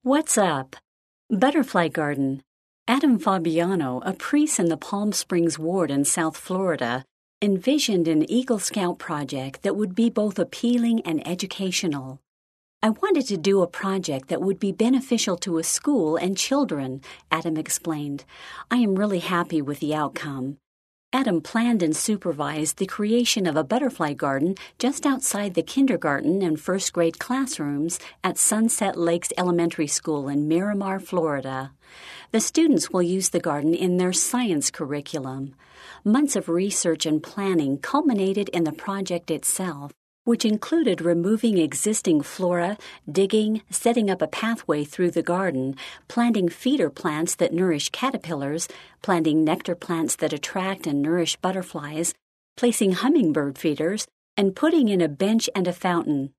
What's up? Butterfly Garden. Adam Fabiano, a priest in the Palm Springs ward in South Florida, envisioned an Eagle Scout project that would be both appealing and educational. I wanted to do a project that would be beneficial to a school and children, Adam explained. I am really happy with the outcome. Adam planned and supervised the creation of a butterfly garden just outside the kindergarten and first grade classrooms at Sunset Lakes Elementary School in Miramar, Florida. The students will use the garden in their science curriculum. Months of research and planning culminated in the project itself, which included removing existing flora, digging, setting up a pathway through the garden, planting feeder plants that nourish caterpillars, planting nectar plants that attract and nourish butterflies, placing hummingbird feeders, and putting in a bench and a fountain.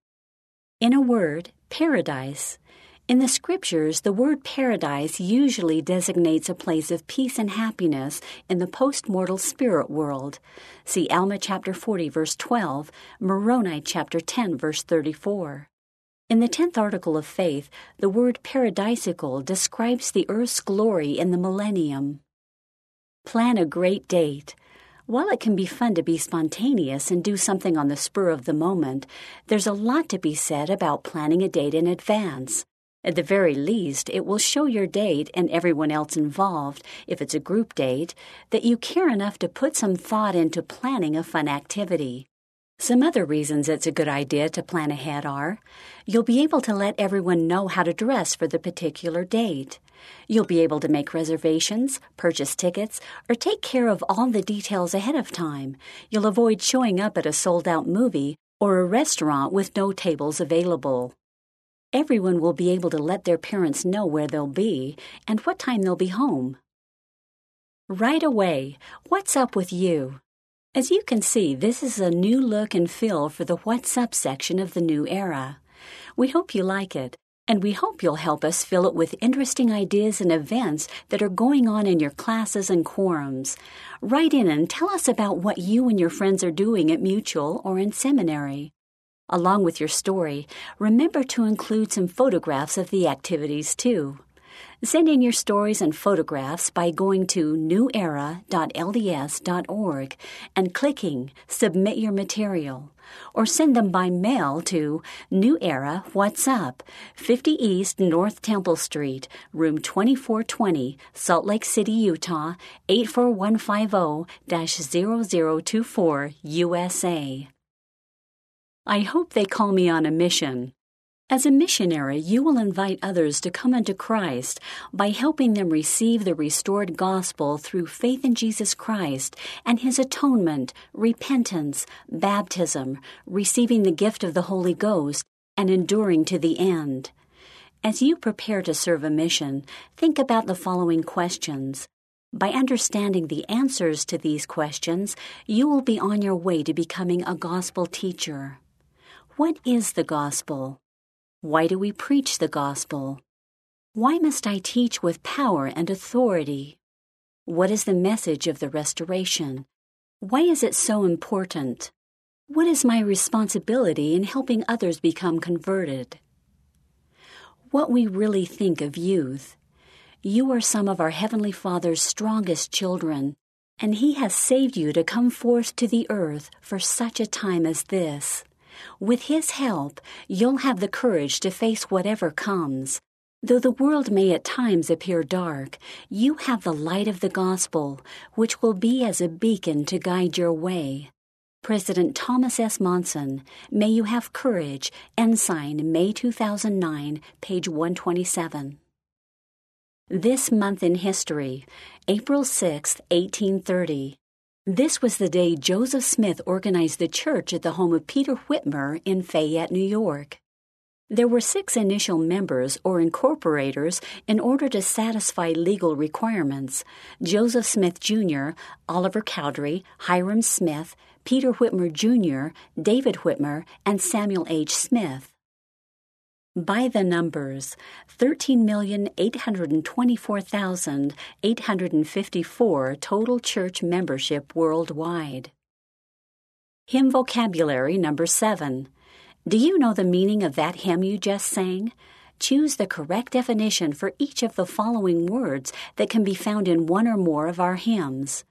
In a word, paradise. In the scriptures, the word paradise usually designates a place of peace and happiness in the post-mortal spirit world. See Alma chapter 40, verse 12, Moroni chapter 10, verse 34. In the 10th article of faith, the word paradisical describes the earth's glory in the millennium. Plan a great date. While it can be fun to be spontaneous and do something on the spur of the moment, there's a lot to be said about planning a date in advance. At the very least, it will show your date and everyone else involved, if it's a group date, that you care enough to put some thought into planning a fun activity. Some other reasons it's a good idea to plan ahead are: you'll be able to let everyone know how to dress for the particular date. You'll be able to make reservations, purchase tickets, or take care of all the details ahead of time. You'll avoid showing up at a sold-out movie or a restaurant with no tables available. Everyone will be able to let their parents know where they'll be and what time they'll be home. Right away, what's up with you? As you can see, this is a new look and feel for the What's Up section of the new era. We hope you like it, and we hope you'll help us fill it with interesting ideas and events that are going on in your classes and quorums. Write in and tell us about what you and your friends are doing at Mutual or in seminary. Along with your story, remember to include some photographs of the activities, too. Send in your stories and photographs by going to newera.lds.org and clicking Submit Your Material, or send them by mail to New Era What's Up, 50 East North Temple Street, room 2420, Salt Lake City, Utah, 84150-0024, USA. I hope they call me on a mission. As a missionary, you will invite others to come unto Christ by helping them receive the restored gospel through faith in Jesus Christ and His atonement, repentance, baptism, receiving the gift of the Holy Ghost, and enduring to the end. As you prepare to serve a mission, think about the following questions. By understanding the answers to these questions, you will be on your way to becoming a gospel teacher. What is the gospel? Why do we preach the gospel? Why must I teach with power and authority? What is the message of the restoration? Why is it so important? What is my responsibility in helping others become converted? What we really think of youth. You are some of our Heavenly Father's strongest children, and He has saved you to come forth to the earth for such a time as this. With His help, you'll have the courage to face whatever comes. Though the world may at times appear dark, you have the light of the gospel, which will be as a beacon to guide your way. President Thomas S. Monson, May You Have Courage, Ensign, May 2009, page 127. This month in history, April 6, 1830. This was the day Joseph Smith organized the church at the home of Peter Whitmer in Fayette, New York. There were 6 initial members or incorporators in order to satisfy legal requirements: Joseph Smith Jr., Oliver Cowdery, Hiram Smith, Peter Whitmer Jr., David Whitmer, and Samuel H. Smith. By the numbers, 13,824,854 total church membership worldwide. Hymn vocabulary number 7. Do you know the meaning of that hymn you just sang? choose the correct definition for each of the following words that can be found in one or more of our hymns.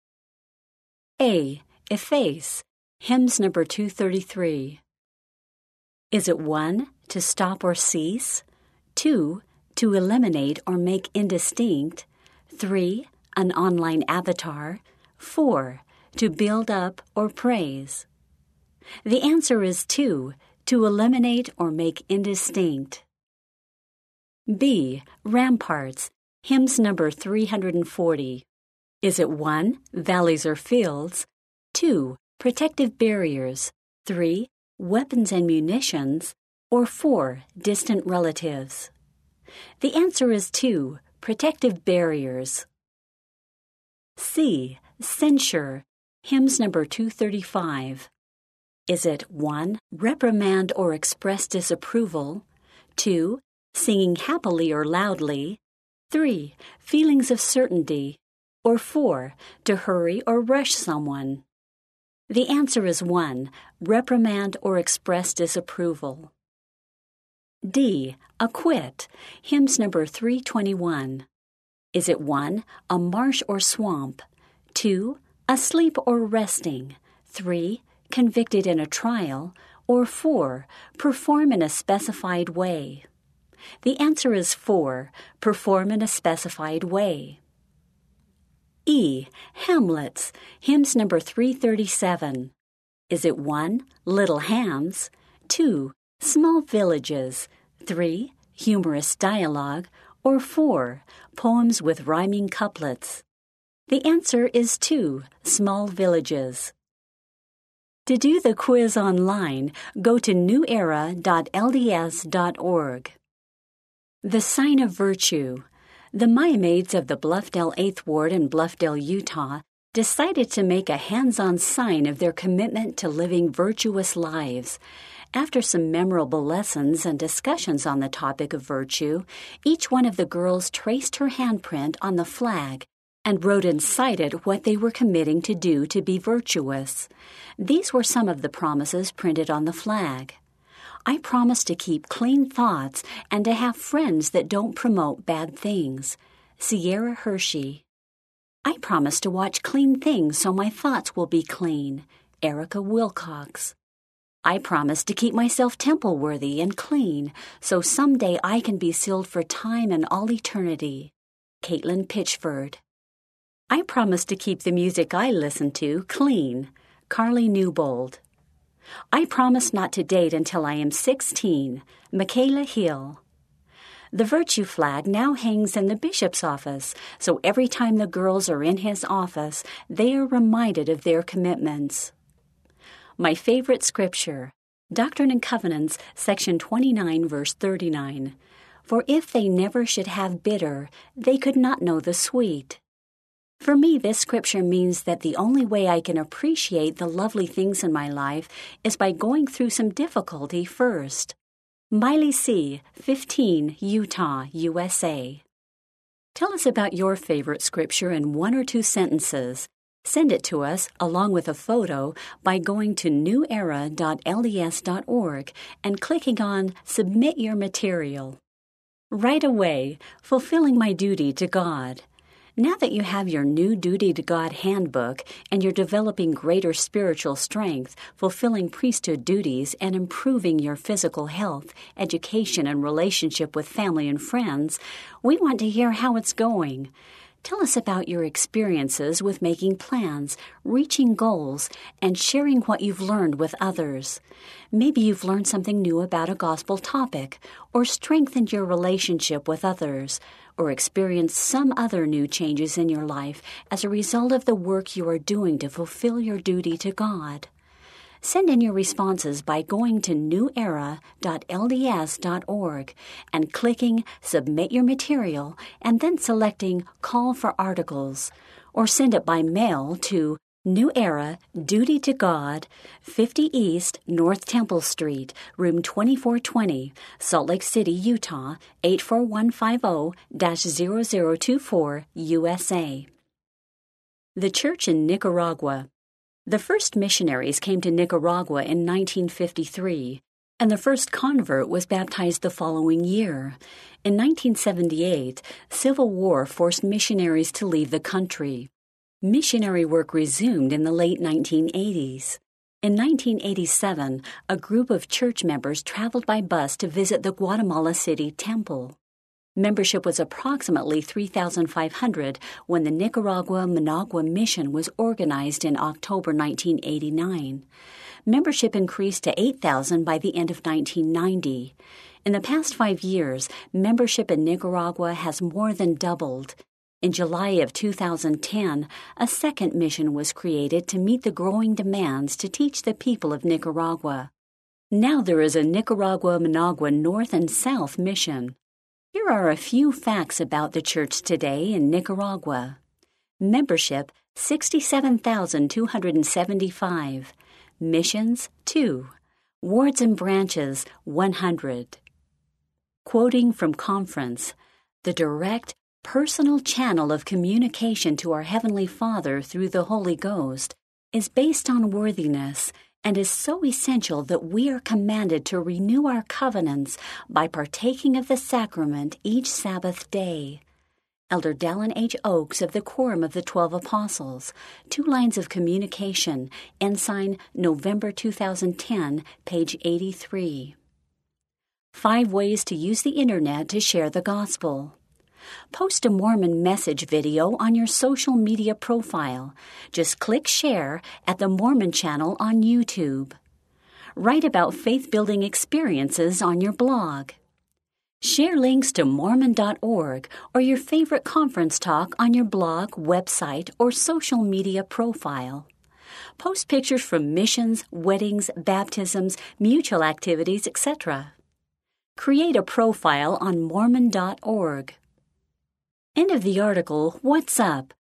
A. Efface, hymns number 233. Is it 1, to stop or cease? 2, to eliminate or make indistinct? 3, an online avatar? 4, to build up or praise? The answer is 2, to eliminate or make indistinct. B. Ramparts, hymns number 340. Is it 1, valleys or fields? 2, protective barriers? 3, weapons and munitions? Or 4, distant relatives? The answer is 2, protective barriers. C. Censure, hymns number 235. Is it 1, reprimand or express disapproval? 2, singing happily or loudly? 3, feelings of certainty? Or 4, to hurry or rush someone? The answer is 1, reprimand or express disapproval. D. Acquit, hymns number 321. Is it 1, a marsh or swamp? 2, asleep or resting? 3, convicted in a trial? Or 4, perform in a specified way? The answer is 4, perform in a specified way. E. Hamlets, hymns number 337. Is it 1, little hams? 2, small villages? 3, humorous dialogue? Or 4, poems with rhyming couplets? The answer is 2, small villages. To do the quiz online, go to newera.lds.org. The Sign of Virtue. The Miamaids of the Bluffdale 8th Ward in Bluffdale, Utah, decided to make a hands-on sign of their commitment to living virtuous lives. After some memorable lessons and discussions on the topic of virtue, each one of the girls traced her handprint on the flag and wrote inside it what they were committing to do to be virtuous. These were some of the promises printed on the flag. I promise to keep clean thoughts and to have friends that don't promote bad things. Sierra Hershey. I promise to watch clean things so my thoughts will be clean. Erica Wilcox. I promise to keep myself temple-worthy and clean so someday I can be sealed for time and all eternity. Caitlin Pitchford. I promise to keep the music I listen to clean. Carly Newbold. I promise not to date until I am 16. Michaela Hill. The Virtue flag now hangs in the bishop's office, so every time the girls are in his office, they are reminded of their commitments. My favorite scripture, Doctrine and Covenants, section 29, verse 39. For if they never should have bitter, they could not know the sweet. For me, this scripture means that the only way I can appreciate the lovely things in my life is by going through some difficulty first. Miley C., 15, Utah, USA. Tell us about your favorite scripture in 1 or 2 sentences. Send it to us, along with a photo, by going to newera.lds.org and clicking on Submit Your Material. Right away, fulfilling my duty to God. Now that you have your new Duty to God handbook and you're developing greater spiritual strength, fulfilling priesthood duties, and improving your physical health, education, and relationship with family and friends, we want to hear how it's going. Tell us about your experiences with making plans, reaching goals, and sharing what you've learned with others. Maybe you've learned something new about a gospel topic, or strengthened your relationship with others, or experienced some other new changes in your life as a result of the work you are doing to fulfill your duty to God. Send in your responses by going to newera.lds.org and clicking Submit Your Material and then selecting Call for Articles, or send it by mail to New Era, Duty to God, 50 East North Temple Street, room 2420, Salt Lake City, Utah, 84150-0024, USA. The Church in Nicaragua. The first missionaries came to Nicaragua in 1953. and the first convert was baptized the following year. In 1978, Civil War forced missionaries to leave the country. Missionary work resumed in the late 1980s. In 1987, a group of church members traveled by bus to visit the Guatemala City Temple. Membership was approximately 3,500 when the Nicaragua-Managua Mission was organized in October 1989. Membership increased to 8,000 by the end of 1990. In the past 5 years, membership in Nicaragua has more than doubled. In July of 2010, a second mission was created to meet the growing demands to teach the people of Nicaragua. Now there is a Nicaragua-Managua North and South mission. Here are a few facts about the church today in Nicaragua. Membership, 67,275. Missions, 2. Wards and branches, 100. Quoting from conference, the direct, personal channel of communication to our Heavenly Father through the Holy Ghost is based on worthiness and is so essential that we are commanded to renew our covenants by partaking of the sacrament each Sabbath day. Elder Dallin H. Oaks of the Quorum of the 12 Apostles, 2 lines of communication, Ensign, November 2010, page 83. 5 ways to use the Internet to share the gospel. Post a Mormon message video on your social media profile. Just click share at the Mormon channel on YouTube. Write about faith-building experiences on your blog. Share links to Mormon.org or your favorite conference talk on your blog, website, or social media profile. Post pictures from missions, weddings, baptisms, mutual activities, etc. Create a profile on Mormon.org. End of the article, What's Up?